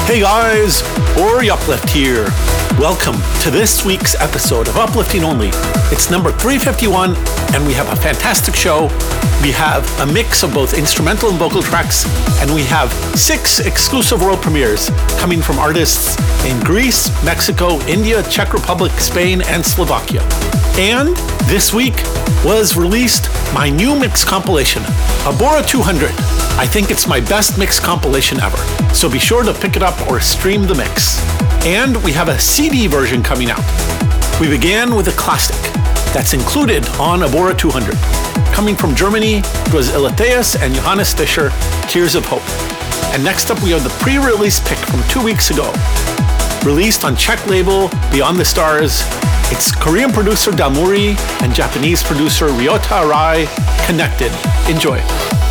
Hey guys, Ori Uplift here. Welcome to this week's episode of Uplifting Only. It's number 351, and we have a fantastic show. We have a mix of both instrumental and vocal tracks, and we have 6 exclusive world premieres coming from artists in Greece, Mexico, India, Czech Republic, Spain, and Slovakia. And this week was released my new mix compilation, Abora 200. I think it's my best mix compilation ever, so be sure to pick it up or stream the mix. And we have a CD version coming out. We began with a classic that's included on Abora 200. Coming from Germany, it was Eleftheus and Johannes Fischer, Tears of Hope. And next up we have the pre-release pick from 2 weeks ago. Released on Czech label Beyond the Stars, it's Korean producer Dalmuri and Japanese producer Ryota Arai, Connected. Enjoy.